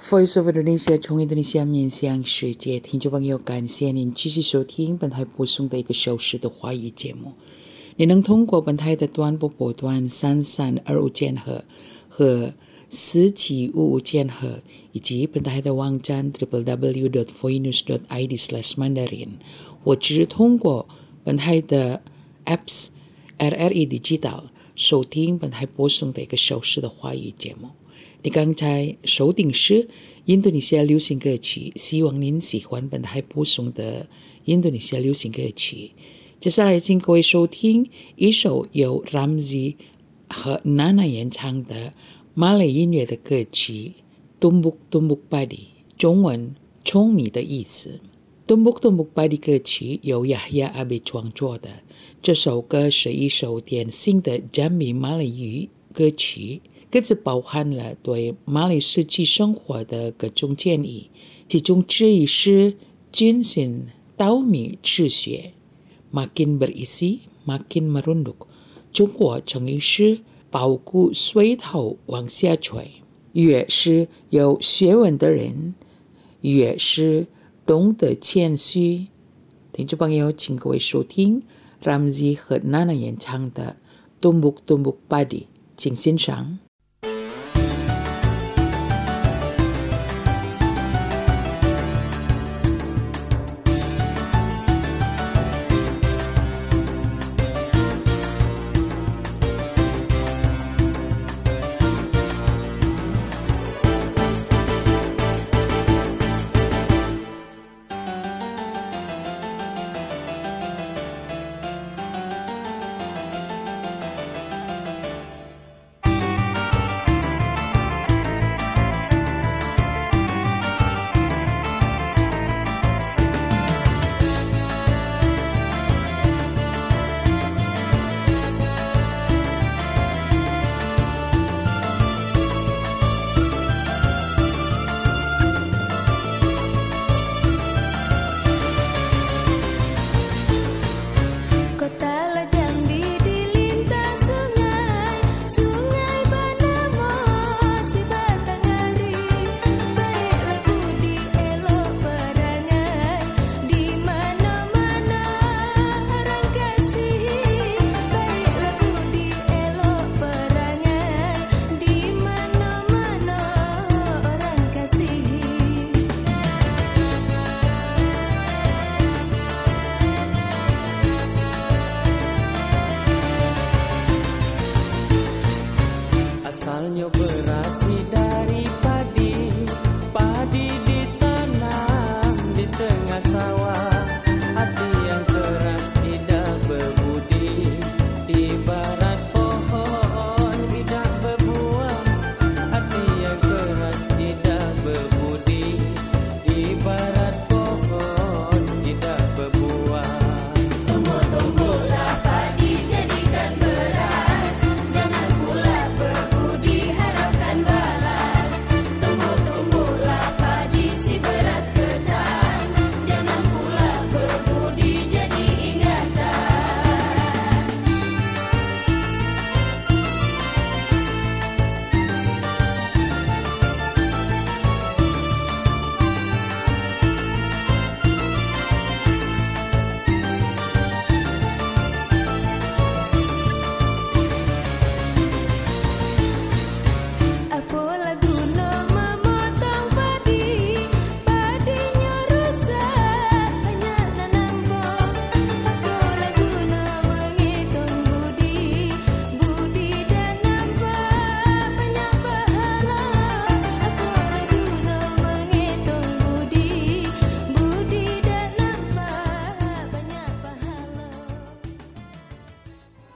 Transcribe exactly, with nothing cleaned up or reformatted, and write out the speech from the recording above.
Voice of Indonesia 从印度尼西亚面向世界，听众朋友，感谢您继续收听本台播送的一个小时的华语节目。你能通过本台的短波波段三三二五千赫和四七五五千赫，以及本台的网站 double-u double-u double-u dot voinews dot i d slash mandarin， 或者通过本台的 apps R R E Digital 收听本台播送的一个小时的华语节目。你刚才收听是印度尼西亚流行歌曲，希望您喜欢本台播送的印度尼西亚流行歌曲。接下来请各位收听一首由 Ramzy 和 Nana 演唱的马来音乐的歌曲 Tumbuk Tumbuk Padi， 中文舂米的意思。 Tumbuk Tumbuk Padi 歌曲由 Yahya Abid 创作的，这首歌是一首典型的加米马来语歌曲，歌词包含了对马来实际生活的各种建议，其中之一是坚信稻米吃血 makin berisi makin merunduk， 中国成语是包谷水头往下垂。越是有学问的人越是懂得谦虚。听众朋友，请各位收听 Ramzy 和 Nana 演唱的 Tumbuk Tumbuk Padi， 请欣赏。